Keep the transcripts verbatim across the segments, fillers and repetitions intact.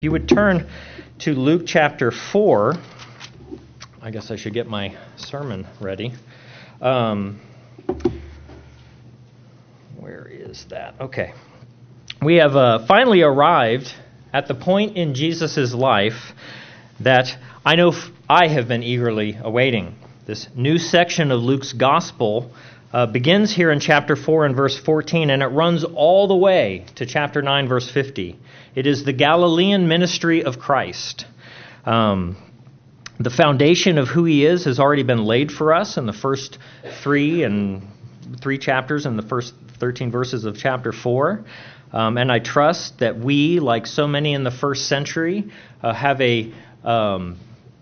You would turn to Luke chapter four. I guess I should get my sermon ready. Um, where is that? Okay. We have uh, finally arrived at the point in Jesus' life that I know f- I have been eagerly awaiting. This new section of Luke's gospel uh, begins here in chapter four and verse fourteen, and it runs all the way to chapter nine, verse fifty. It is the Galilean ministry of Christ. Um, the foundation of who he is has already been laid for us in the first three and three chapters and the first thirteen verses of chapter four. Um, and I trust that we, like so many in the first century, uh, have a um,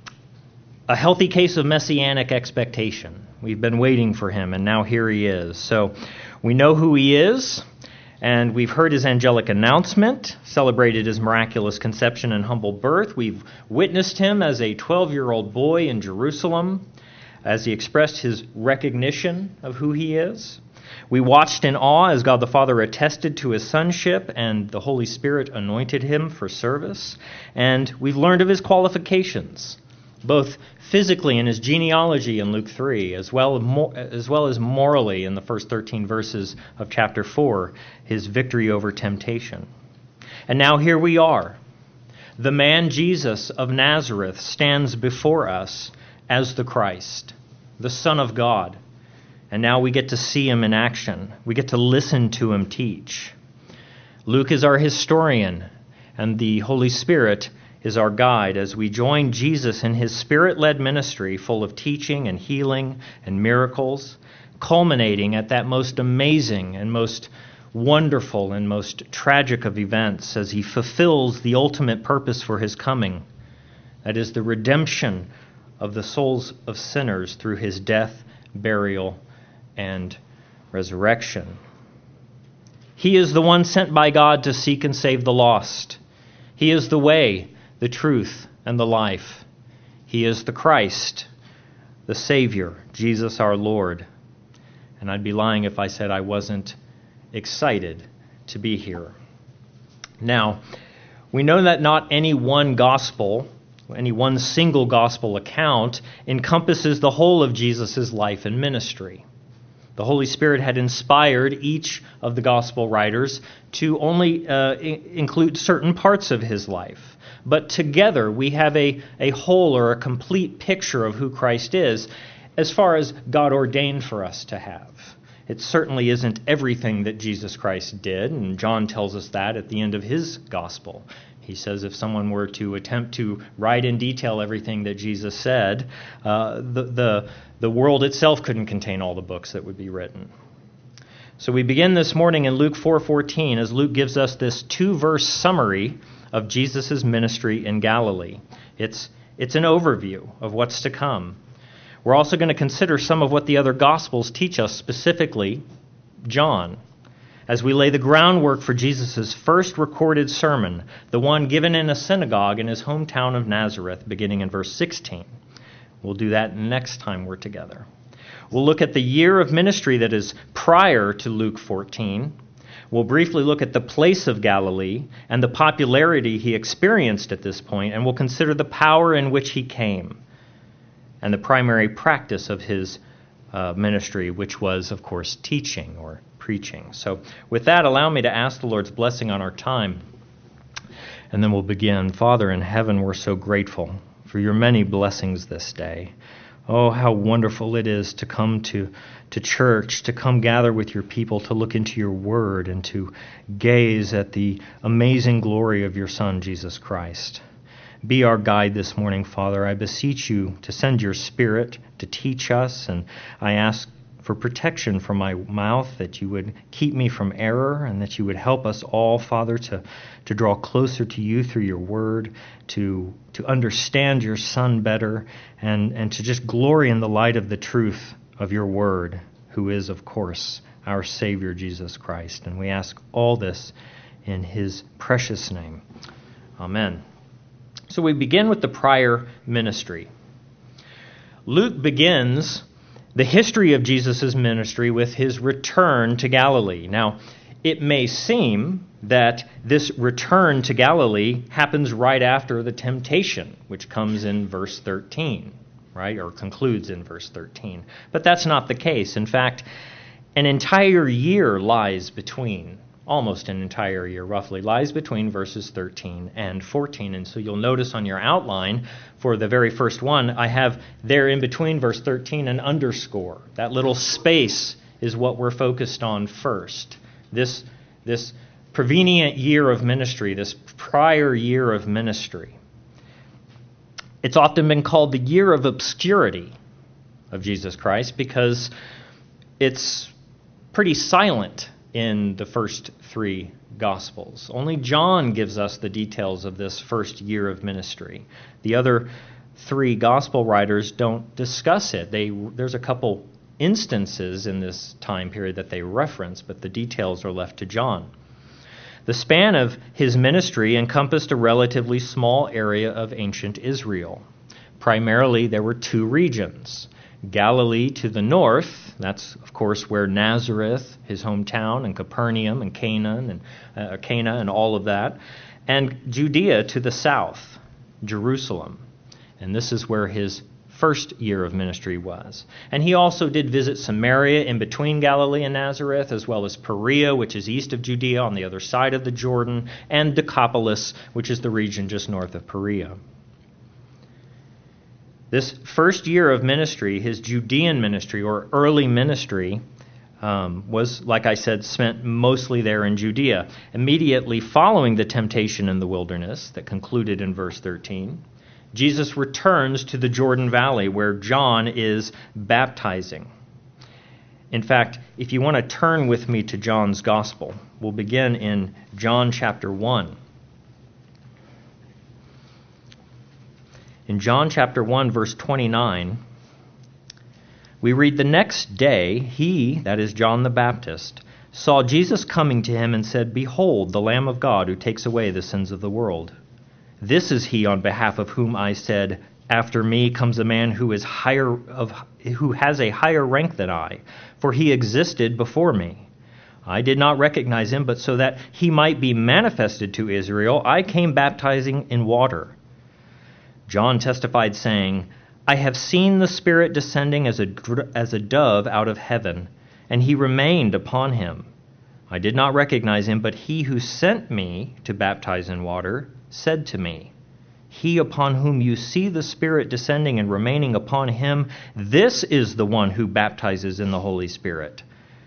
a healthy case of messianic expectation. We've been waiting for him, and now here he is. So we know who he is. And we've heard his angelic announcement, celebrated his miraculous conception and humble birth. We've witnessed him as a twelve-year-old boy in Jerusalem as he expressed his recognition of who he is. We watched in awe as God the Father attested to his sonship and the Holy Spirit anointed him for service. And we've learned of his qualifications, both physically in his genealogy in Luke three, as well, as well as morally in the first thirteen verses of chapter four, his victory over temptation. And now here we are. The man Jesus of Nazareth stands before us as the Christ, the Son of God. And now we get to see him in action. We get to listen to him teach. Luke is our historian, and the Holy Spirit is our guide as we join Jesus in his Spirit-led ministry full of teaching and healing and miracles, culminating at that most amazing and most wonderful and most tragic of events as he fulfills the ultimate purpose for his coming, that is the redemption of the souls of sinners through his death, burial, and resurrection. He is the one sent by God to seek and save the lost. He is the way, the truth, and the life. He is the Christ, the Savior, Jesus our Lord. And I'd be lying if I said I wasn't excited to be here. Now, we know that not any one gospel, any one single gospel account encompasses the whole of Jesus' life and ministry. The Holy Spirit had inspired each of the gospel writers to only uh, I- include certain parts of his life. But together we have a, a whole or a complete picture of who Christ is as far as God ordained for us to have. It certainly isn't everything that Jesus Christ did, and John tells us that at the end of his gospel. He says if someone were to attempt to write in detail everything that Jesus said, uh, the, the, the world itself couldn't contain all the books that would be written. So we begin this morning in Luke four fourteen as Luke gives us this two-verse summary of Jesus' ministry in Galilee. It's, it's an overview of what's to come. We're also going to consider some of what the other Gospels teach us, specifically John, as we lay the groundwork for Jesus' first recorded sermon, the one given in a synagogue in his hometown of Nazareth, beginning in verse sixteen. We'll do that next time we're together. We'll look at the year of ministry that is prior to Luke fourteen. We'll briefly look at the place of Galilee and the popularity he experienced at this point, and we'll consider the power in which he came and the primary practice of his uh, ministry, which was, of course, teaching or preaching. So with that, allow me to ask the Lord's blessing on our time, and then we'll begin. Father in heaven, we're so grateful for your many blessings this day. Oh, how wonderful it is to come to, to church, to come gather with your people, to look into your word, and to gaze at the amazing glory of your Son, Jesus Christ. Be our guide this morning, Father. I beseech you to send your Spirit to teach us, and I ask for protection from my mouth, that you would keep me from error, and that you would help us all, Father, to, to draw closer to you through your word, to, to understand your Son better, and, and to just glory in the light of the truth of your word, who is, of course, our Savior, Jesus Christ. And we ask all this in his precious name. Amen. So we begin with the prior ministry. Luke begins the history of Jesus' ministry with his return to Galilee. Now, it may seem that this return to Galilee happens right after the temptation, which comes in verse thirteen, right, or concludes in verse thirteen. But that's not the case. In fact, an entire year lies between, almost an entire year roughly, lies between verses thirteen and fourteen. And so you'll notice on your outline for the very first one, I have there in between verse thirteen an underscore. That little space is what we're focused on first. This, this prevenient year of ministry, this prior year of ministry. It's often been called the year of obscurity of Jesus Christ because it's pretty silent in the first three Gospels. Only John gives us the details of this first year of ministry. The other three Gospel writers don't discuss it. They, there's a couple instances in this time period that they reference, but the details are left to John. The span of his ministry encompassed a relatively small area of ancient Israel. Primarily, there were two regions. Galilee to the north, that's of course where Nazareth, his hometown, and Capernaum and Canaan and uh, Cana and all of that, and Judea to the south, Jerusalem. And this is where his first year of ministry was. And he also did visit Samaria in between Galilee and Nazareth, as well as Perea, which is east of Judea on the other side of the Jordan, and Decapolis, which is the region just north of Perea. This first year of ministry, his Judean ministry or early ministry, um, was, like I said, spent mostly there in Judea. Immediately following the temptation in the wilderness that concluded in verse thirteen, Jesus returns to the Jordan Valley where John is baptizing. In fact, if you want to turn with me to John's Gospel, we'll begin in John chapter one. In John chapter one, verse twenty-nine, we read, "The next day he," that is John the Baptist, "saw Jesus coming to him and said, 'Behold, the Lamb of God who takes away the sins of the world. This is he on behalf of whom I said, After me comes a man who is higher of who has a higher rank than I, for he existed before me. I did not recognize him, but so that he might be manifested to Israel, I came baptizing in water.' John testified, saying, 'I have seen the Spirit descending as a, as a dove out of heaven, and he remained upon him. I did not recognize him, but he who sent me to baptize in water said to me, He upon whom you see the Spirit descending and remaining upon him, this is the one who baptizes in the Holy Spirit.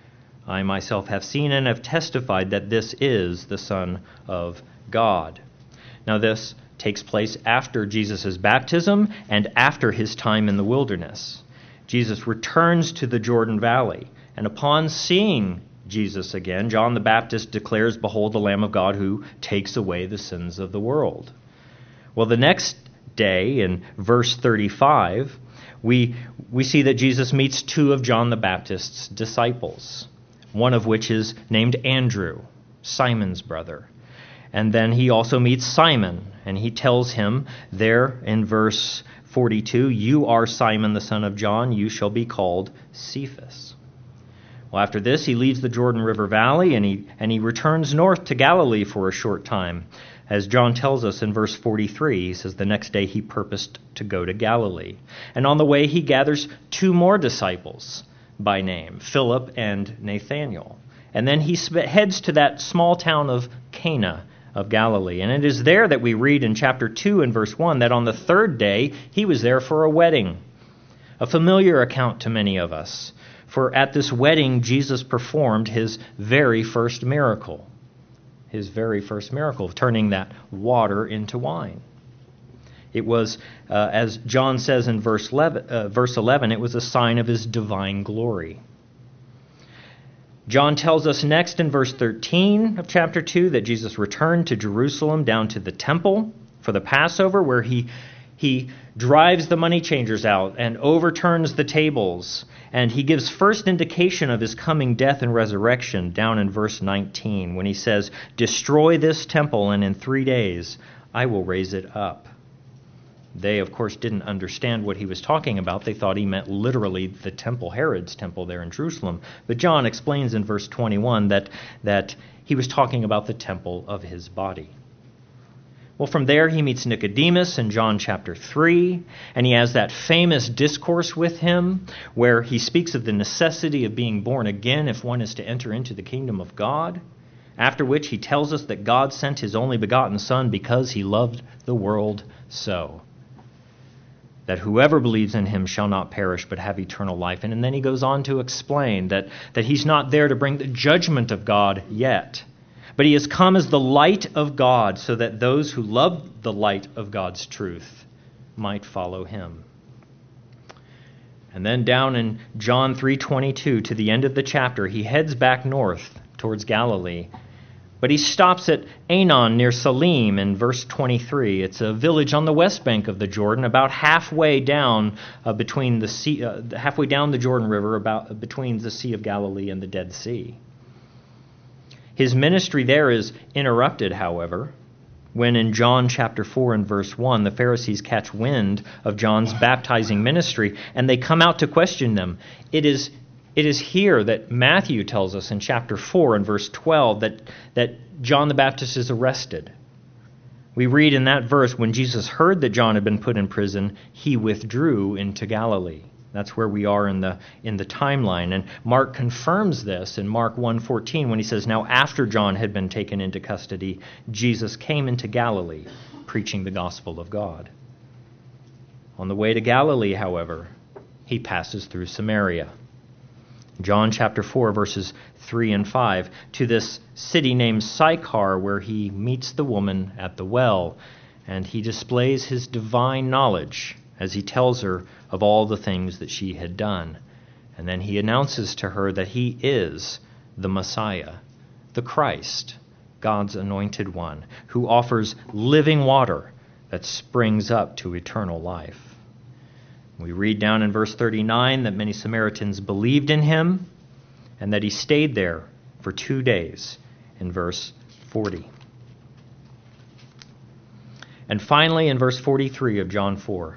I myself have seen and have testified that this is the Son of God.'" Now this takes place after Jesus' baptism and after his time in the wilderness. Jesus returns to the Jordan Valley, and upon seeing Jesus again, John the Baptist declares, "Behold the Lamb of God who takes away the sins of the world." Well, the next day in verse thirty-five, we, we see that Jesus meets two of John the Baptist's disciples, one of which is named Andrew, Simon's brother. And then he also meets Simon, and he tells him there in verse forty-two, "You are Simon the son of John, you shall be called Cephas." Well, after this, he leaves the Jordan River Valley, and he, and he returns north to Galilee for a short time. As John tells us in verse forty-three, he says the next day he purposed to go to Galilee. And on the way, he gathers two more disciples by name, Philip and Nathanael. And then he heads to that small town of Cana of Galilee. And it is there that we read in chapter two and verse one that on the third day he was there for a wedding, a familiar account to many of us. For at this wedding, Jesus performed his very first miracle, his very first miracle, turning that water into wine. It was, uh, as John says in verse eleven, uh, verse eleven, it was a sign of his divine glory. John tells us next in verse thirteen of chapter two that Jesus returned to Jerusalem down to the temple for the Passover, where he He drives the money changers out and overturns the tables. And he gives first indication of his coming death and resurrection down in verse nineteen when he says, "Destroy this temple, and in three days I will raise it up." They, of course, didn't understand what he was talking about. They thought he meant literally the temple, Herod's temple there in Jerusalem. But John explains in verse twenty-one that, that he was talking about the temple of his body. Well, from there he meets Nicodemus in John chapter three, and he has that famous discourse with him where he speaks of the necessity of being born again if one is to enter into the kingdom of God, after which he tells us that God sent his only begotten Son because he loved the world so, that whoever believes in him shall not perish but have eternal life. And, and then he goes on to explain that, that he's not there to bring the judgment of God yet, but he has come as the light of God so that those who love the light of God's truth might follow him. And then down in John three twenty-two, to the end of the chapter, he heads back north towards Galilee. But he stops at Aenon near Salim in verse twenty-three. It's a village on the west bank of the Jordan, about halfway down uh, between the sea, uh, halfway down the Jordan River, about between the Sea of Galilee and the Dead Sea. His ministry there is interrupted, however, when in John chapter four and verse one, the Pharisees catch wind of John's baptizing ministry, and they come out to question them. It is It is here that Matthew tells us in chapter four and verse twelve that, that John the Baptist is arrested. We read in that verse, when Jesus heard that John had been put in prison, he withdrew into Galilee. That's where we are in the in the timeline. And Mark confirms this in Mark one fourteen when he says, "Now after John had been taken into custody, Jesus came into Galilee, preaching the gospel of God." On the way to Galilee, however, he passes through Samaria. John chapter four, verses three and five, to this city named Sychar, where he meets the woman at the well, and he displays his divine knowledge as he tells her of all the things that she had done. And then he announces to her that he is the Messiah, the Christ, God's anointed one, who offers living water that springs up to eternal life. We read down in verse thirty-nine that many Samaritans believed in him and that he stayed there for two days in verse forty. And finally in verse forty-three of John four,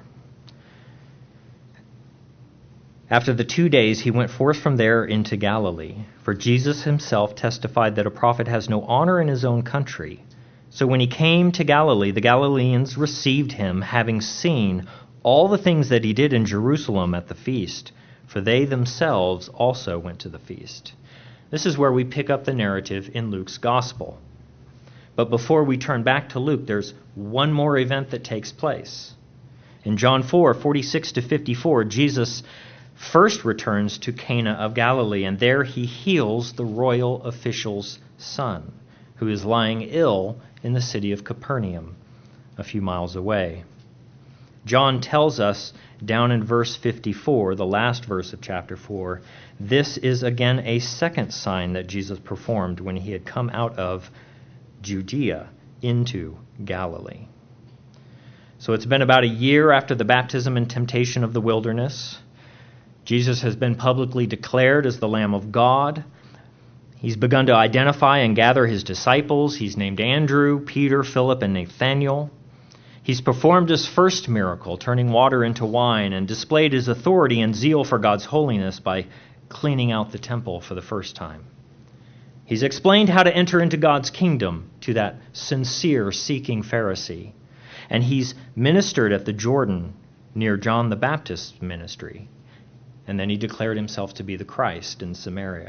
after the two days he went forth from there into Galilee, for Jesus himself testified that a prophet has no honor in his own country. So when he came to Galilee, the Galileans received him, having seen all the things that he did in Jerusalem at the feast, for they themselves also went to the feast. This is where we pick up the narrative in Luke's gospel. But before we turn back to Luke, there's one more event that takes place. In John four, forty-six to fifty-four, Jesus first returns to Cana of Galilee, and there he heals the royal official's son, who is lying ill in the city of Capernaum, a few miles away. John tells us down in verse fifty-four, the last verse of chapter four, this is again a second sign that Jesus performed when he had come out of Judea into Galilee. So it's been about a year after the baptism and temptation of the wilderness. Jesus has been publicly declared as the Lamb of God. He's begun to identify and gather his disciples. He's named Andrew, Peter, Philip, and Nathanael. He's performed his first miracle, turning water into wine, and displayed his authority and zeal for God's holiness by cleaning out the temple for the first time. He's explained how to enter into God's kingdom to that sincere, seeking Pharisee. And he's ministered at the Jordan near John the Baptist's ministry. And then he declared himself to be the Christ in Samaria.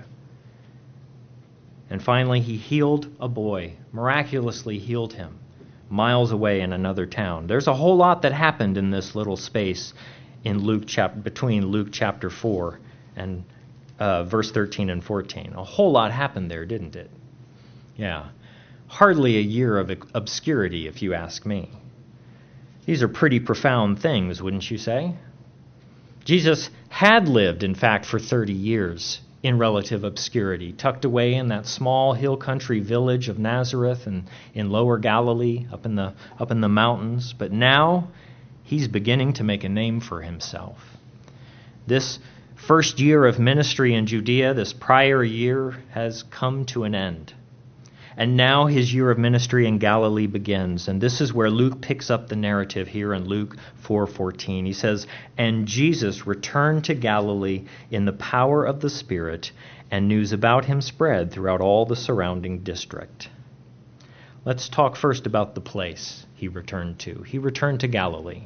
And finally, he healed a boy, miraculously healed him, miles away in another town. There's a whole lot that happened in this little space in Luke chapter between Luke chapter four and uh, verse thirteen and fourteen. A whole lot happened there, didn't it? Yeah. Hardly a year of obscurity, if you ask me. These are pretty profound things, wouldn't you say? Jesus had lived, in fact, for thirty years in relative obscurity, tucked away in that small hill country village of Nazareth and in lower Galilee, up in the up in the mountains. But now he's beginning to make a name for himself. This first year of ministry in Judea, this prior year, has come to an end. And now his year of ministry in Galilee begins. And this is where Luke picks up the narrative here in Luke four fourteen. He says, "And Jesus returned to Galilee in the power of the Spirit, and news about him spread throughout all the surrounding district." Let's talk first about the place he returned to. He returned to Galilee.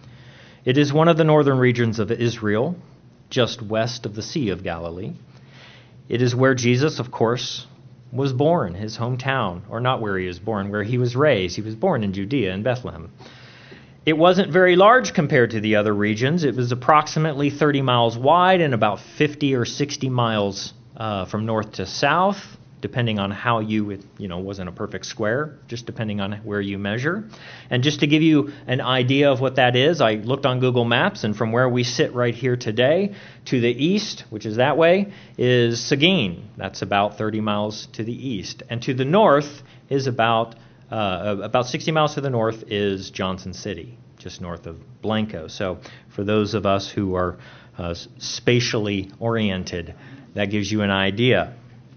It is one of the northern regions of Israel, just west of the Sea of Galilee. It is where Jesus, of course, was born, his hometown, or not where he was born, where he was raised. He was born in Judea, in Bethlehem. It wasn't very large compared to the other regions. It was approximately thirty miles wide and about fifty or sixty miles uh, from north to south, depending on how you, it, you know, wasn't a perfect square, just depending on where you measure. And just to give you an idea of what that is, I looked on Google Maps, and from where we sit right here today, to the east, which is that way, is Seguin. That's about thirty miles to the east. And to the north is about uh, about sixty miles to the north is Johnson City, just north of Blanco. So for those of us who are uh, spatially oriented, that gives you an idea.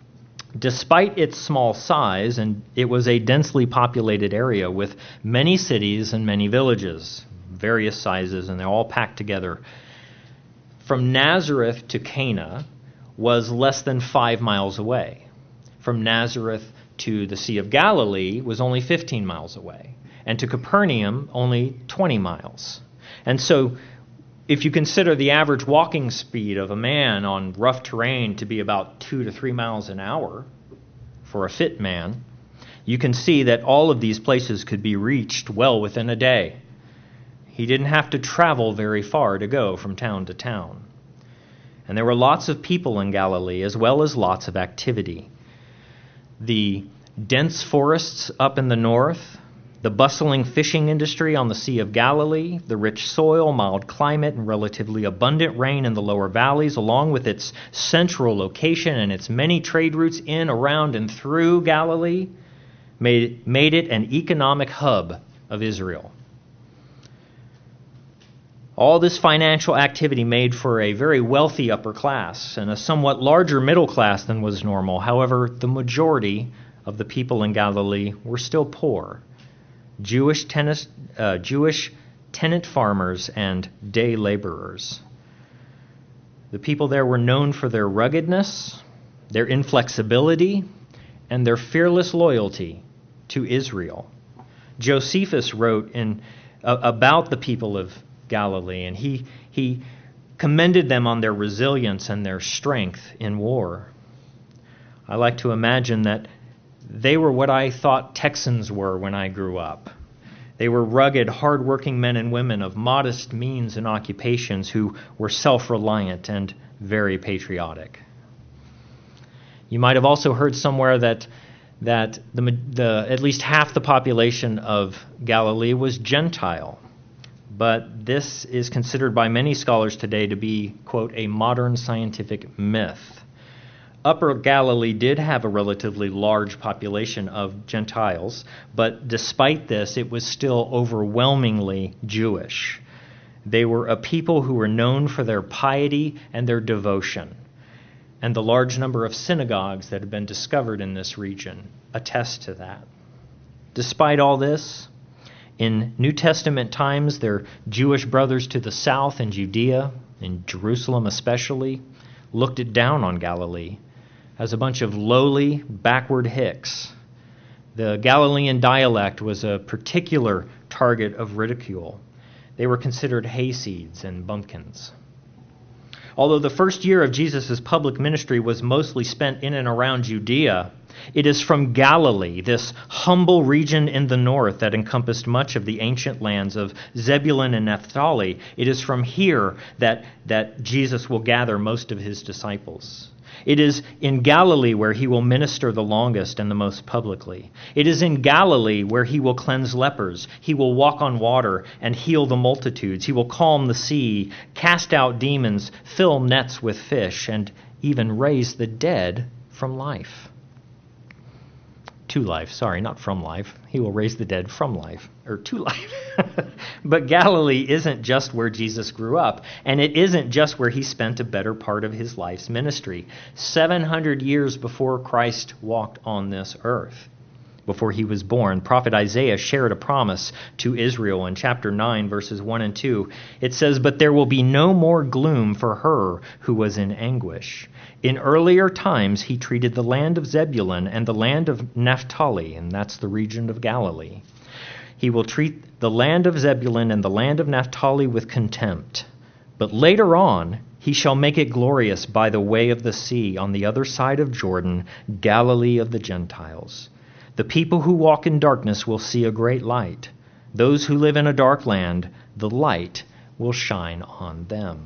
Despite its small size, and it was a densely populated area with many cities and many villages, various sizes, and they're all packed together. From Nazareth to Cana was less than five miles away. From Nazareth to the Sea of Galilee was only fifteen miles away, and to Capernaum only twenty miles. And so if you consider the average walking speed of a man on rough terrain to be about two to three miles an hour for a fit man, you can see that all of these places could be reached well within a day. He didn't have to travel very far to go from town to town. And there were lots of people in Galilee as well as lots of activity. The dense forests up in the north, the bustling fishing industry on the Sea of Galilee, the rich soil, mild climate, and relatively abundant rain in the lower valleys, along with its central location and its many trade routes in, around, and through Galilee, made, made it an economic hub of Israel. All this financial activity made for a very wealthy upper class and a somewhat larger middle class than was normal. However, the majority of the people in Galilee were still poor. Jewish tenant, uh, Jewish tenant farmers and day laborers. The people there were known for their ruggedness, their inflexibility, and their fearless loyalty to Israel. Josephus wrote in uh, about the people of Galilee, and he he commended them on their resilience and their strength in war. I like to imagine that they were what I thought Texans were when I grew up. They were rugged, hard-working men and women of modest means and occupations who were self-reliant and very patriotic. You might have also heard somewhere that that the, the at least half the population of Galilee was Gentile. But this is considered by many scholars today to be, quote, a modern scientific myth. Upper Galilee did have a relatively large population of Gentiles, but despite this, it was still overwhelmingly Jewish. They were a people who were known for their piety and their devotion, and the large number of synagogues that have been discovered in this region attest to that. Despite all this, in New Testament times, their Jewish brothers to the south in Judea, in Jerusalem especially, looked it down on Galilee as a bunch of lowly, backward hicks. The Galilean dialect was a particular target of ridicule. They were considered hayseeds and bumpkins. Although the first year of Jesus' public ministry was mostly spent in and around Judea, it is from Galilee, this humble region in the north that encompassed much of the ancient lands of Zebulun and Naphtali. It is from here that, that Jesus will gather most of his disciples. It is in Galilee where he will minister the longest and the most publicly. It is in Galilee where he will cleanse lepers. He will walk on water and heal the multitudes. He will calm the sea, cast out demons, fill nets with fish, and even raise the dead from life. To life, sorry, not from life. He will raise the dead from life, or to life. But Galilee isn't just where Jesus grew up, and it isn't just where he spent a better part of his life's ministry. seven hundred years before Christ walked on this earth, before he was born. Prophet Isaiah shared a promise to Israel in chapter nine, verses one and two. It says, "But there will be no more gloom for her who was in anguish. In earlier times he treated the land of Zebulun and the land of Naphtali," and that's the region of Galilee. "He will treat the land of Zebulun and the land of Naphtali with contempt. But later on he shall make it glorious by the way of the sea on the other side of Jordan, Galilee of the Gentiles. The people who walk in darkness will see a great light. Those who live in a dark land, the light will shine on them."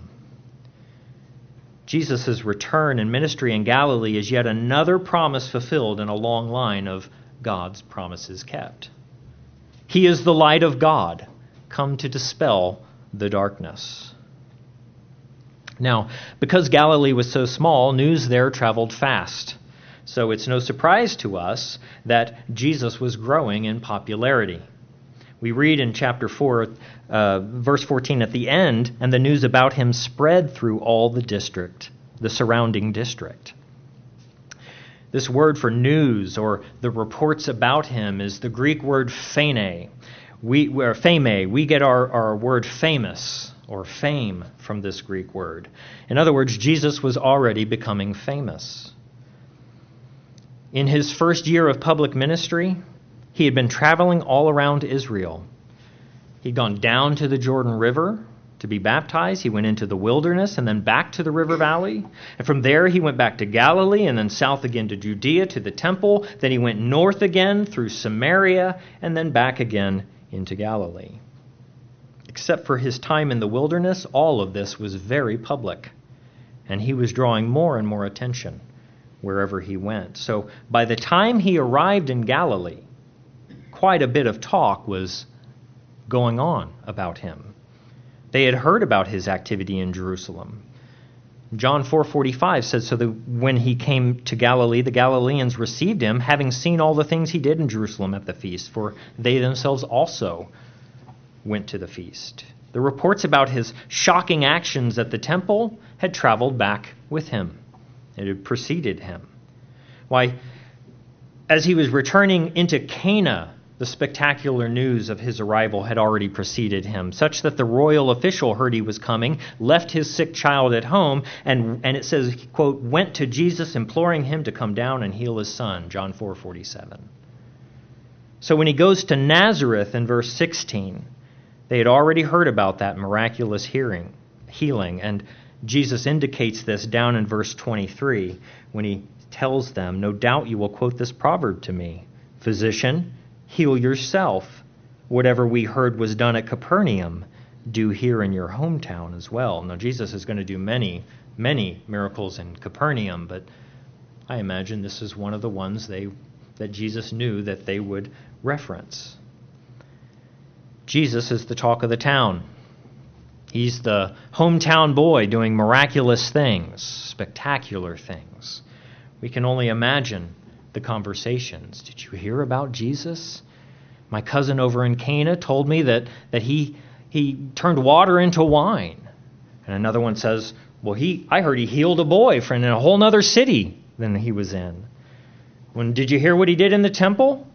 Jesus' return and ministry in Galilee is yet another promise fulfilled in a long line of God's promises kept. He is the light of God, come to dispel the darkness. Now, because Galilee was so small, news there traveled fast. So it's no surprise to us that Jesus was growing in popularity. We read in chapter four, uh, verse fourteen at the end, "And the news about him spread through all the district, the surrounding district." This word for news, or the reports about him, is the Greek word phene. We, or pheme. We get our, our word famous or fame from this Greek word. In other words, Jesus was already becoming famous. In his first year of public ministry, he had been traveling all around Israel. He'd gone down to the Jordan River to be baptized. He went into the wilderness and then back to the river valley. And from there, he went back to Galilee and then south again to Judea to the temple. Then he went north again through Samaria and then back again into Galilee. Except for his time in the wilderness, all of this was very public. And he was drawing more and more attention wherever he went. So by the time he arrived in Galilee, quite a bit of talk was going on about him. They had heard about his activity in Jerusalem. John four forty-five says, "So that when he came to Galilee, the Galileans received him, having seen all the things he did in Jerusalem at the feast, for they themselves also went to the feast." The reports about his shocking actions at the temple had traveled back with him. It had preceded him. Why, as he was returning into Cana, the spectacular news of his arrival had already preceded him, such that the royal official heard he was coming, left his sick child at home, and, and it says, quote, "went to Jesus, imploring him to come down and heal his son," John four forty-seven. So when he goes to Nazareth in verse sixteen, they had already heard about that miraculous hearing, healing, and Jesus indicates this down in verse twenty-three when he tells them, "No doubt you will quote this proverb to me, 'Physician, heal yourself. Whatever we heard was done at Capernaum, do here in your hometown as well.'" Now, Jesus is going to do many, many miracles in Capernaum, but I imagine this is one of the ones they that Jesus knew that they would reference. Jesus is the talk of the town. He's the hometown boy doing miraculous things, spectacular things. We can only imagine the conversations. "Did you hear about Jesus? My cousin over in Cana told me that, that he he turned water into wine." And another one says, "Well, he I heard he healed a boy from in a whole other city than he was in." When did you hear what he did in the temple?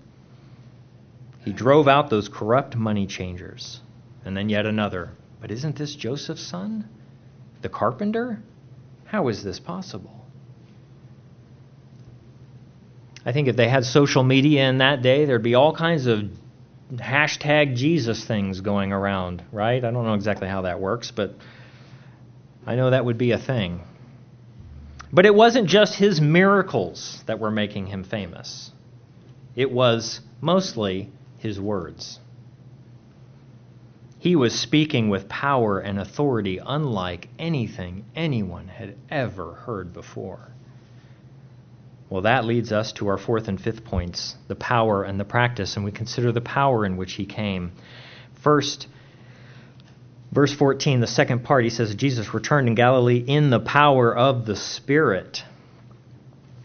He drove out those corrupt money changers. And then yet another. "But isn't this Joseph's son, the carpenter? How is this possible?" I think if they had social media in that day, there'd be all kinds of hashtag Jesus things going around, right? I don't know exactly how that works, but I know that would be a thing. But it wasn't just his miracles that were making him famous. It was mostly his words. He was speaking with power and authority unlike anything anyone had ever heard before. Well, that leads us to our fourth and fifth points, the power and the practice, and we consider the power in which he came. First, verse fourteen, the second part, he says, Jesus returned in Galilee in the power of the Spirit.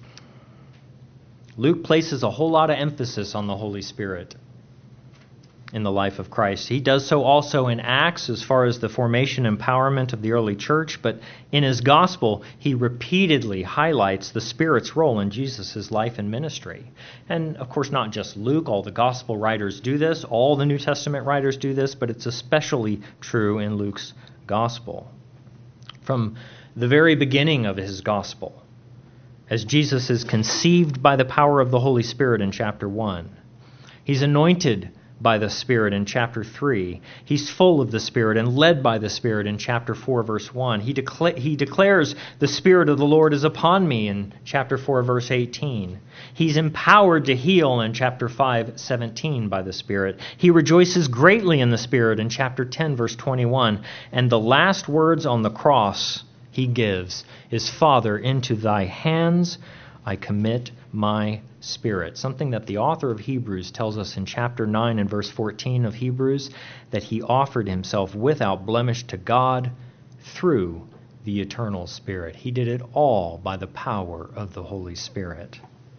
Luke places a whole lot of emphasis on the Holy Spirit. in the life of Christ. He does so also in Acts as far as the formation and empowerment of the early church, but in his gospel, he repeatedly highlights the Spirit's role in Jesus' life and ministry. And of course, not just Luke, all the gospel writers do this, all the New Testament writers do this, but it's especially true in Luke's gospel. From the very beginning of his gospel, as Jesus is conceived by the power of the Holy Spirit in chapter one, he's anointed by the Spirit in chapter three. He's full of the Spirit and led by the Spirit in chapter four, verse one. He, decla- he declares, "The Spirit of the Lord is upon me" in chapter four, verse eighteen. He's empowered to heal in chapter five, seventeen by the Spirit. He rejoices greatly in the Spirit in chapter ten, verse twenty-one. And the last words on the cross he gives is, "Father, into thy hands I commit my spirit." Something that the author of Hebrews tells us in chapter nine and verse fourteen of Hebrews, that he offered himself without blemish to God through the eternal Spirit. He did it all by the power of the Holy Spirit.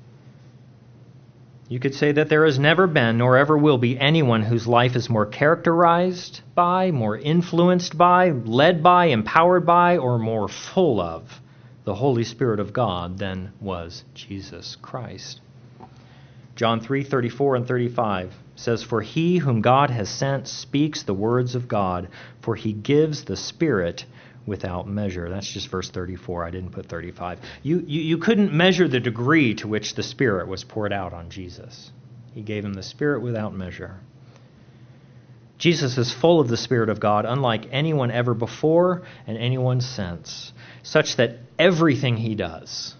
You could say that there has never been nor ever will be anyone whose life is more characterized by, more influenced by, led by, empowered by, or more full of the Holy Spirit of God than was Jesus Christ. John three, thirty-four and thirty-five says, "For he whom God has sent speaks the words of God, for he gives the Spirit without measure." That's just verse thirty-four. I didn't put thirty-five. You, you, you couldn't measure the degree to which the Spirit was poured out on Jesus. He gave him the Spirit without measure. Jesus is full of the Spirit of God, unlike anyone ever before and anyone since, such that everything he does,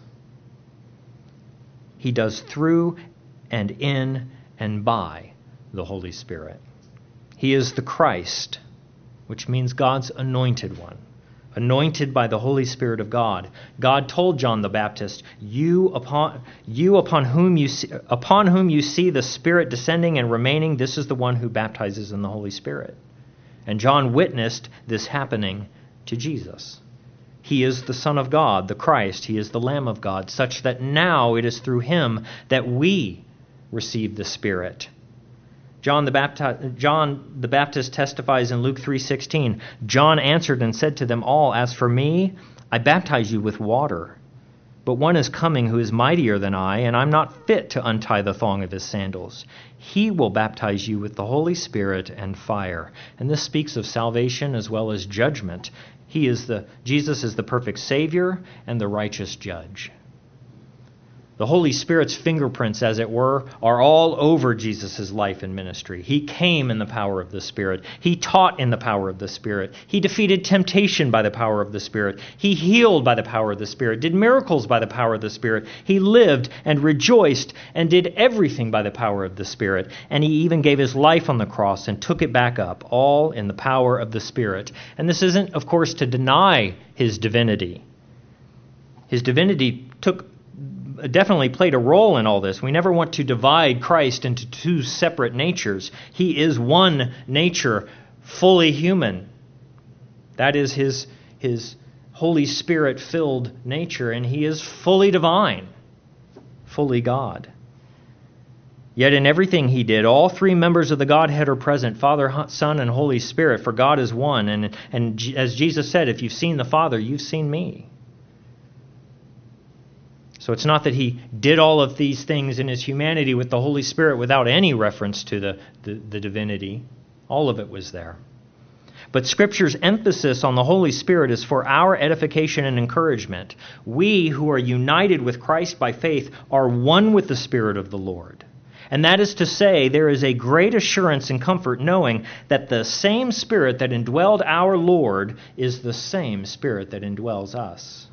he does through and in and by the Holy Spirit. He is the Christ, which means God's anointed one, anointed by the Holy Spirit of God. God told John the Baptist, "You upon you upon whom you see, upon whom you see the Spirit descending and remaining, this is the one who baptizes in the Holy Spirit." And John witnessed this happening to Jesus. He is the Son of God, the Christ. He is the Lamb of God, such that now it is through him that we receive the Spirit. John the Baptist, John the Baptist testifies in Luke three sixteen, "John answered and said to them all, 'As for me, I baptize you with water. But one is coming who is mightier than I, and I'm not fit to untie the thong of his sandals. He will baptize you with the Holy Spirit and fire.'" And this speaks of salvation as well as judgment. He is the Jesus is the perfect Savior and the righteous judge. The Holy Spirit's fingerprints, as it were, are all over Jesus' life and ministry. He came in the power of the Spirit. He taught in the power of the Spirit. He defeated temptation by the power of the Spirit. He healed by the power of the Spirit, did miracles by the power of the Spirit. He lived and rejoiced and did everything by the power of the Spirit. And he even gave his life on the cross and took it back up, all in the power of the Spirit. And this isn't, of course, to deny his divinity. His divinity took definitely played a role in all this. We never want to divide Christ into two separate natures. He is one nature, fully human. That is his, his Holy Spirit-filled nature, and he is fully divine, fully God. Yet in everything he did, all three members of the Godhead are present, Father, Son, and Holy Spirit, for God is one. And, and as Jesus said, if you've seen the Father, you've seen me. So it's not that he did all of these things in his humanity with the Holy Spirit without any reference to the, the, the divinity. All of it was there. But Scripture's emphasis on the Holy Spirit is for our edification and encouragement. We who are united with Christ by faith are one with the Spirit of the Lord. And that is to say, there is a great assurance and comfort knowing that the same Spirit that indwelled our Lord is the same Spirit that indwells us.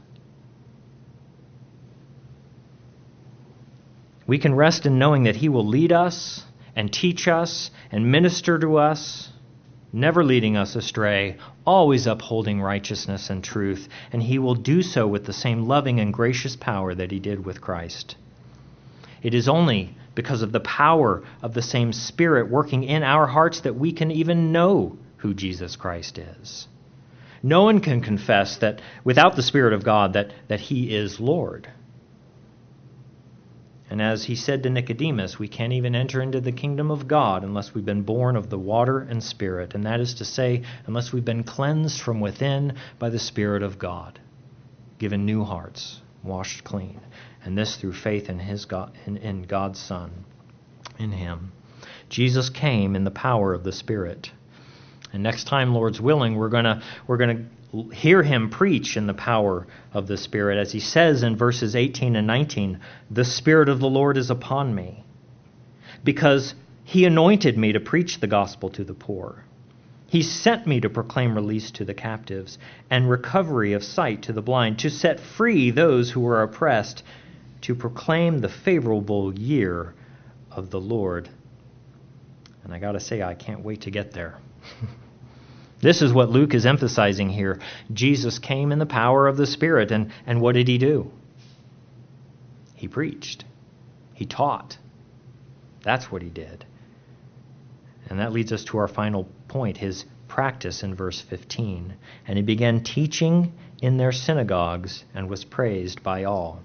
We can rest in knowing that he will lead us and teach us and minister to us, never leading us astray, always upholding righteousness and truth, and he will do so with the same loving and gracious power that he did with Christ. It is only because of the power of the same Spirit working in our hearts that we can even know who Jesus Christ is. No one can confess that without the Spirit of God that, that he is Lord. And as he said to Nicodemus, we can't even enter into the kingdom of God unless we've been born of the water and Spirit. And that is to say, unless we've been cleansed from within by the Spirit of God, given new hearts, washed clean. And this through faith in his God, in, in God's Son, in him. Jesus came in the power of the Spirit. And next time, Lord's willing, we're going to we're going to hear him preach in the power of the Spirit. As he says in verses eighteen and nineteen, the Spirit of the Lord is upon me, because he anointed me to preach the gospel to the poor. He sent me to proclaim release to the captives and recovery of sight to the blind, to set free those who are oppressed, to proclaim the favorable year of the Lord. And I got to say, I can't wait to get there. This is what Luke is emphasizing here. Jesus came in the power of the Spirit, and, and what did he do? He preached. He taught. That's what he did. And that leads us to our final point, his practice in verse fifteen. And he began teaching in their synagogues and was praised by all.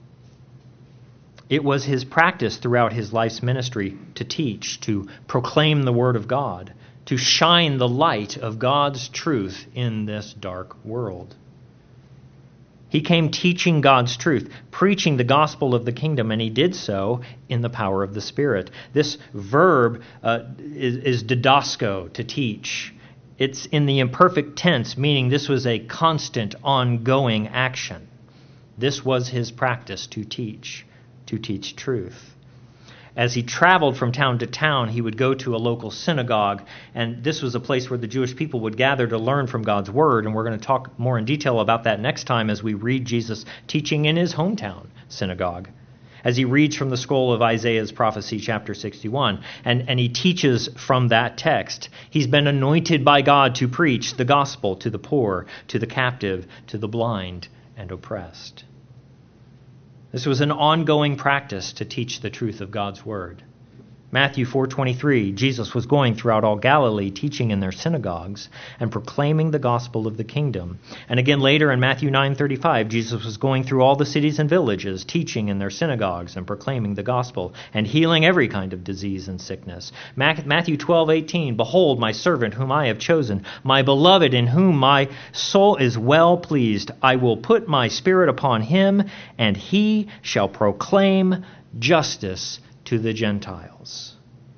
It was his practice throughout his life's ministry to teach, to proclaim the word of God, to shine the light of God's truth in this dark world. He came teaching God's truth, preaching the gospel of the kingdom, and he did so in the power of the Spirit. This verb uh, is, is didasko, to teach. It's in the imperfect tense, meaning this was a constant, ongoing action. This was his practice, to teach, to teach truth. As he traveled from town to town, he would go to a local synagogue, and this was a place where the Jewish people would gather to learn from God's word, and we're going to talk more in detail about that next time as we read Jesus teaching in his hometown synagogue, as he reads from the scroll of Isaiah's prophecy, chapter sixty-one, and, and he teaches from that text. He's been anointed by God to preach the gospel to the poor, to the captive, to the blind and oppressed. This was an ongoing practice to teach the truth of God's word. Matthew four twenty-three, Jesus was going throughout all Galilee, teaching in their synagogues and proclaiming the gospel of the kingdom. And again later in Matthew nine thirty-five, Jesus was going through all the cities and villages, teaching in their synagogues and proclaiming the gospel and healing every kind of disease and sickness. Matthew twelve eighteen, behold my servant whom I have chosen, my beloved in whom my soul is well pleased. I will put my spirit upon him, and he shall proclaim justice to the Gentiles.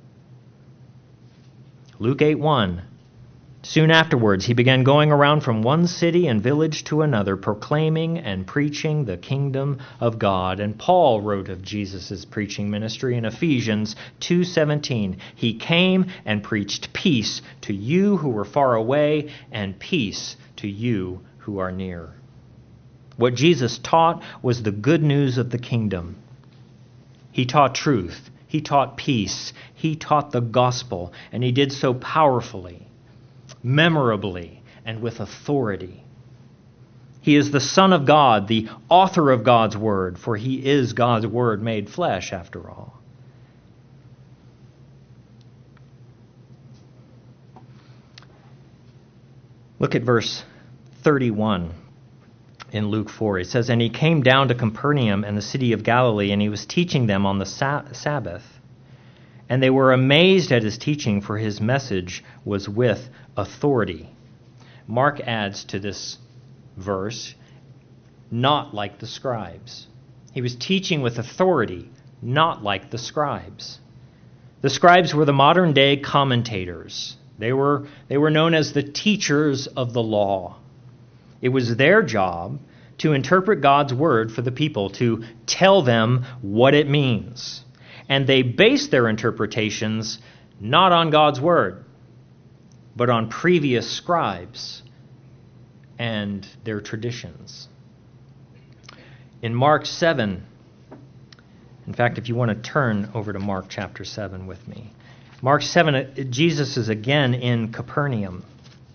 Luke eight one. Soon afterwards, he began going around from one city and village to another, proclaiming and preaching the kingdom of God. And Paul wrote of Jesus' preaching ministry in Ephesians two seventeen. He came and preached peace to you who were far away and peace to you who are near. What Jesus taught was the good news of the kingdom. He taught truth. He taught peace. He taught the gospel. And he did so powerfully, memorably, and with authority. He is the Son of God, the author of God's word, for he is God's word made flesh, after all. Look at verse thirty-one. In Luke four, it says, and he came down to Capernaum and the city of Galilee, and he was teaching them on the sa- Sabbath. And they were amazed at his teaching, for his message was with authority. Mark adds to this verse, not like the scribes. He was teaching with authority, not like the scribes. The scribes were the modern day commentators. They were, they were known as the teachers of the law. It was their job to interpret God's word for the people, to tell them what it means. And they based their interpretations not on God's word, but on previous scribes and their traditions. In Mark seven, in fact, if you want to turn over to Mark chapter seven with me. Mark seven, Jesus is again in Capernaum.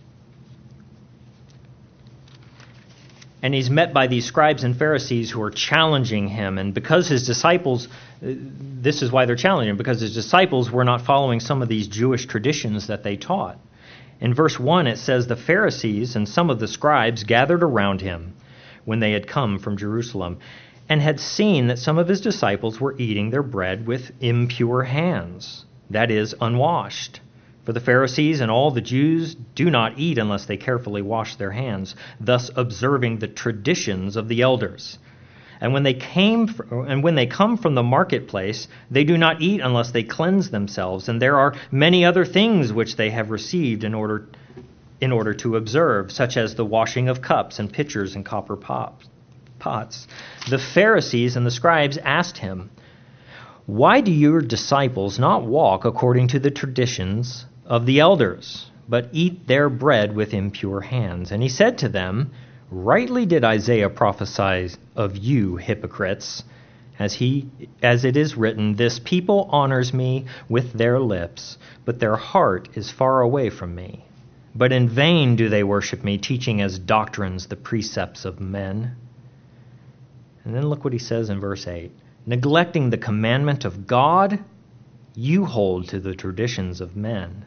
And he's met by these scribes and Pharisees who are challenging him. And because his disciples, this is why they're challenging him, because his disciples were not following some of these Jewish traditions that they taught. In verse one, it says, the Pharisees and some of the scribes gathered around him when they had come from Jerusalem. and had seen that some of his disciples were eating their bread with impure hands, that is, unwashed. For the Pharisees and all the Jews do not eat unless they carefully wash their hands, thus observing the traditions of the elders. And when they came, and when they come from the marketplace, they do not eat unless they cleanse themselves. And there are many other things which they have received in order, in order to observe, such as the washing of cups and pitchers and copper pots. The Pharisees and the scribes asked him, "Why do your disciples not walk according to the traditions of the elders, but eat their bread with impure hands?" And he said to them, "Rightly did Isaiah prophesy of you, hypocrites, as he as it is written, 'This people honors me with their lips, but their heart is far away from me. But in vain do they worship me, teaching as doctrines the precepts of men.'" And then look what he says in verse eight. "Neglecting the commandment of God, you hold to the traditions of men."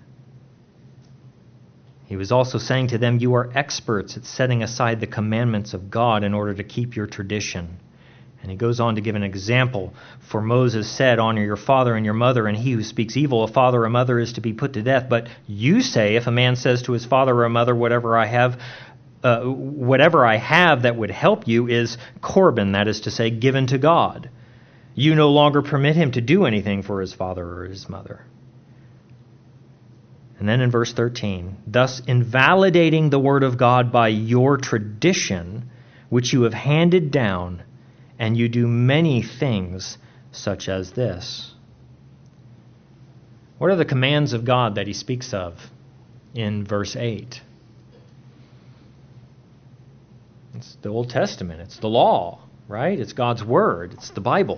He was also saying to them, "You are experts at setting aside the commandments of God in order to keep your tradition." And he goes on to give an example. "For Moses said, 'Honor your father and your mother, and he who speaks evil of father or mother is to be put to death.' But you say, if a man says to his father or mother, 'Whatever I have, uh, whatever I have that would help you is Corban,' that is to say, given to God, you no longer permit him to do anything for his father or his mother." And then in verse thirteen, "Thus invalidating the word of God by your tradition, which you have handed down, and you do many things such as this." What are the commands of God that he speaks of in verse eight? It's the Old Testament. It's the law, right? It's God's word. It's the Bible.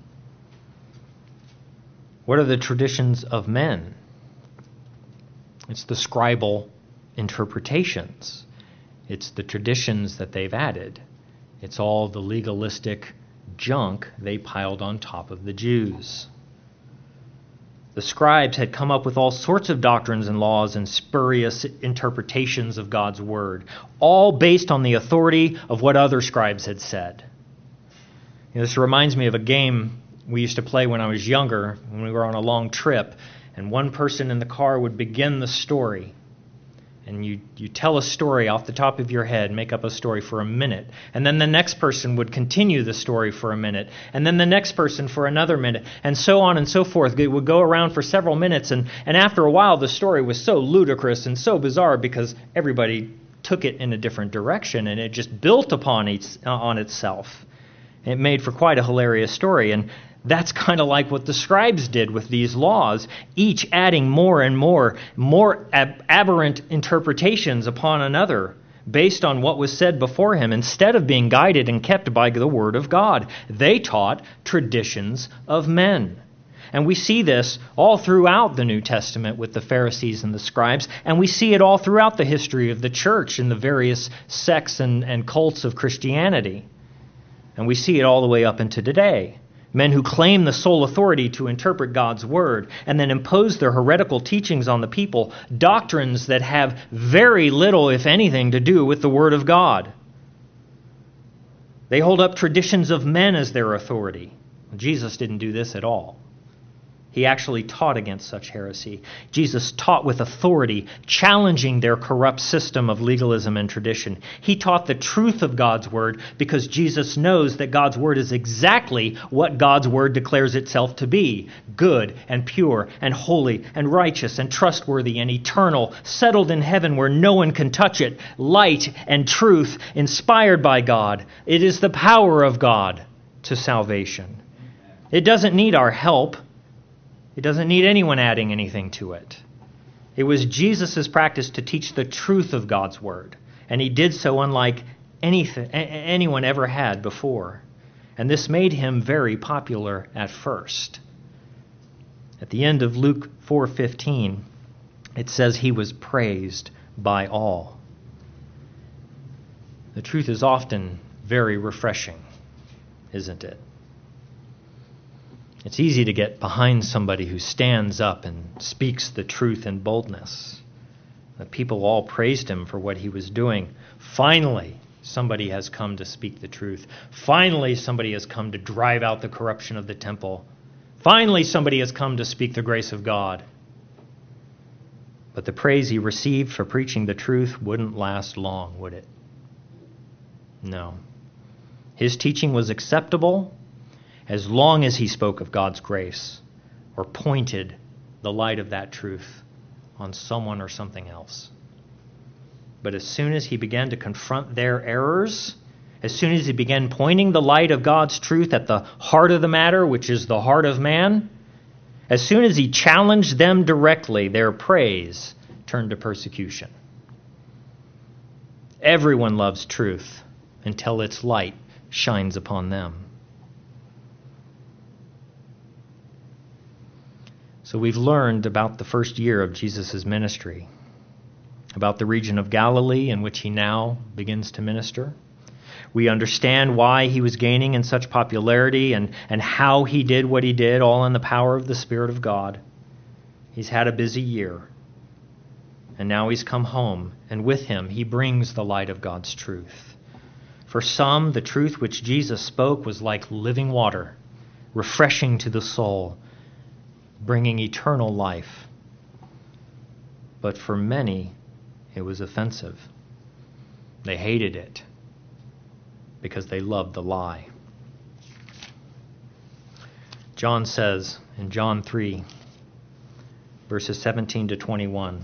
What are the traditions of men? It's the scribal interpretations. It's the traditions that they've added. It's all the legalistic junk they piled on top of the Jews. The scribes had come up with all sorts of doctrines and laws and spurious interpretations of God's word, all based on the authority of what other scribes had said. You know, this reminds me of a game we used to play when I was younger, when we were on a long trip. And one person in the car would begin the story. And you, you tell a story off the top of your head, make up a story for a minute. And then the next person would continue the story for a minute. And then the next person for another minute. And so on and so forth. It would go around for several minutes. And, and after a while, the story was so ludicrous and so bizarre because everybody took it in a different direction. And it just built upon, each, uh, on itself. It made for quite a hilarious story. And that's kind of like what the scribes did with these laws, each adding more and more, more ab- aberrant interpretations upon another based on what was said before him, instead of being guided and kept by the word of God. They taught traditions of men. And we see this all throughout the New Testament with the Pharisees and the scribes, and we see it all throughout the history of the church and the various sects and, and cults of Christianity. And we see it all the way up into today. Men who claim the sole authority to interpret God's word and then impose their heretical teachings on the people, doctrines that have very little, if anything, to do with the word of God. They hold up traditions of men as their authority. Jesus didn't do this at all. He actually taught against such heresy. Jesus taught with authority, challenging their corrupt system of legalism and tradition. He taught the truth of God's word because Jesus knows that God's word is exactly what God's word declares itself to be: good and pure and holy and righteous and trustworthy and eternal, settled in heaven where no one can touch it, light and truth, inspired by God. It is the power of God to salvation. It doesn't need our help. It doesn't need anyone adding anything to it. It was Jesus' practice to teach the truth of God's word, and he did so unlike anything, anyone ever had before. And this made him very popular at first. At the end of Luke four fifteen, it says he was praised by all. The truth is often very refreshing, isn't it? It's easy to get behind somebody who stands up and speaks the truth in boldness. The people all praised him for what he was doing. Finally, somebody has come to speak the truth. Finally, somebody has come to drive out the corruption of the temple. Finally, somebody has come to speak the grace of God. But the praise he received for preaching the truth wouldn't last long, would it? No. His teaching was acceptable as long as he spoke of God's grace or pointed the light of that truth on someone or something else. But as soon as he began to confront their errors, as soon as he began pointing the light of God's truth at the heart of the matter, which is the heart of man, as soon as he challenged them directly, their praise turned to persecution. Everyone loves truth until its light shines upon them. So we've learned about the first year of Jesus' ministry, about the region of Galilee in which he now begins to minister. We understand why he was gaining in such popularity and, and how he did what he did, all in the power of the Spirit of God. He's had a busy year. And now he's come home, and with him he brings the light of God's truth. For some, the truth which Jesus spoke was like living water, refreshing to the soul, bringing eternal life. But for many, it was offensive. They hated it because they loved the lie. John says in John three, verses seventeen to twenty-one,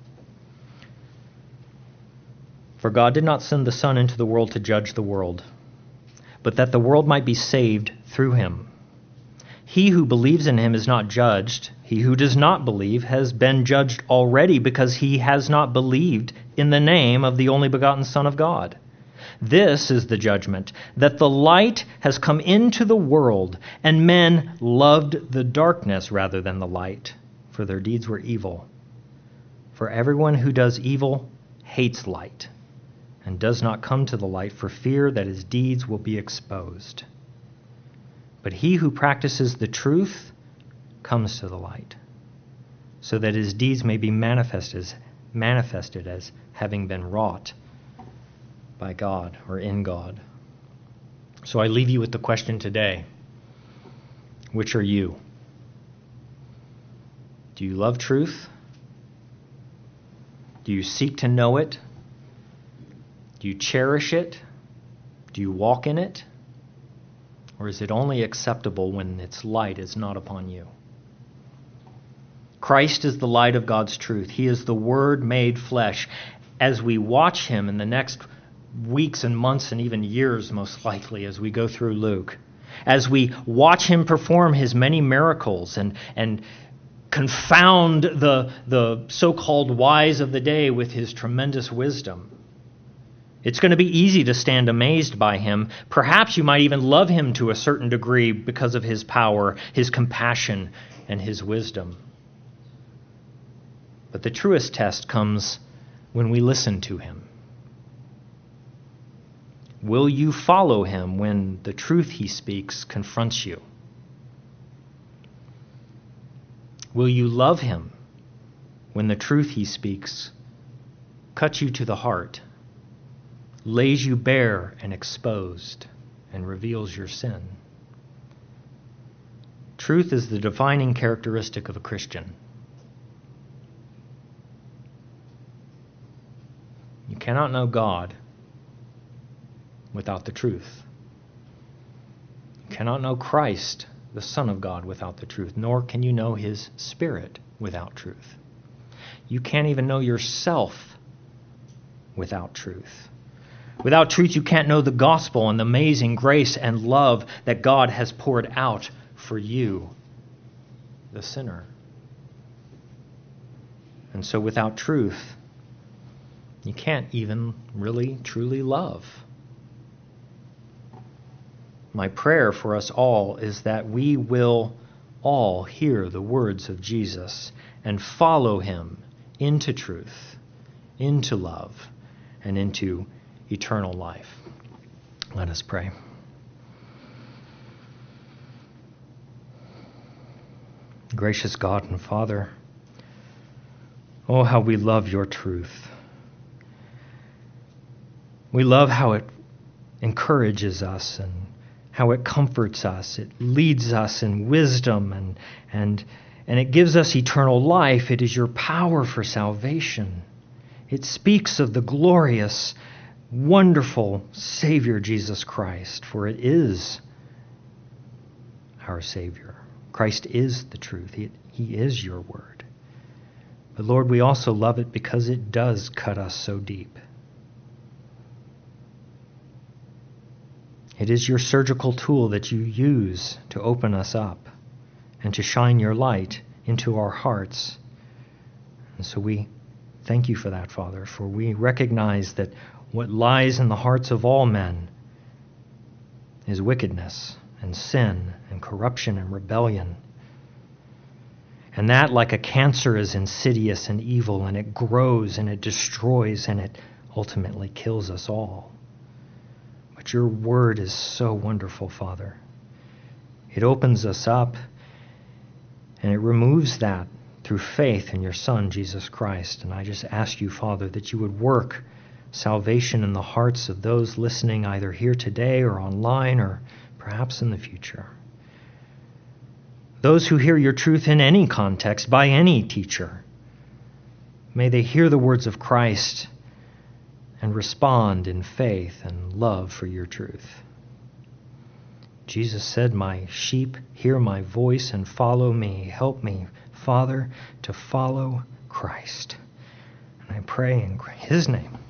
"For God did not send the Son into the world to judge the world, but that the world might be saved through him. He who believes in him is not judged. He who does not believe has been judged already because he has not believed in the name of the only begotten Son of God. This is the judgment, that the light has come into the world, and men loved the darkness rather than the light, for their deeds were evil. For everyone who does evil hates light, and does not come to the light for fear that his deeds will be exposed. But he who practices the truth comes to the light, so that his deeds may be manifested as, manifested as having been wrought by God or in God." So I leave you with the question today: which are you? Do you love truth? Do you seek to know it? Do you cherish it? Do you walk in it? Or is it only acceptable when its light is not upon you? Christ is the light of God's truth. He is the Word made flesh. As we watch him in the next weeks and months and even years, most likely, as we go through Luke, as we watch him perform his many miracles and, and confound the, the so-called wise of the day with his tremendous wisdom, it's going to be easy to stand amazed by him. Perhaps you might even love him to a certain degree because of his power, his compassion, and his wisdom. But the truest test comes when we listen to him. Will you follow him when the truth he speaks confronts you? Will you love him when the truth he speaks cuts you to the heart, lays you bare and exposed, and reveals your sin? Truth is the defining characteristic of a Christian. You cannot know God without the truth. You cannot know Christ, the Son of God, without the truth, nor can you know his Spirit without truth. You can't even know yourself without truth. Without truth, you can't know the gospel and the amazing grace and love that God has poured out for you, the sinner. And so without truth, you can't even really, truly love. My prayer for us all is that we will all hear the words of Jesus and follow him into truth, into love, and into eternal life. Let us pray. Gracious God and Father, oh, how we love your truth. We love how it encourages us and how it comforts us. It leads us in wisdom and and and it gives us eternal life. It is your power for salvation. It speaks of the glorious, wonderful Savior Jesus Christ, for it is our Savior. Christ is the truth. He, he is your word. But Lord, we also love it because it does cut us so deep. It is your surgical tool that you use to open us up and to shine your light into our hearts. And so we thank you for that, Father, for we recognize that what lies in the hearts of all men is wickedness and sin and corruption and rebellion. And that, like a cancer, is insidious and evil, and it grows and it destroys and it ultimately kills us all. But your word is so wonderful, Father. It opens us up and it removes that through faith in your Son, Jesus Christ. And I just ask you, Father, that you would work salvation in the hearts of those listening either here today or online or perhaps in the future. Those who hear your truth in any context, by any teacher, may they hear the words of Christ and respond in faith and love for your truth. Jesus said, "My sheep hear my voice and follow me." Help me, Father, to follow Christ. And I pray in his name.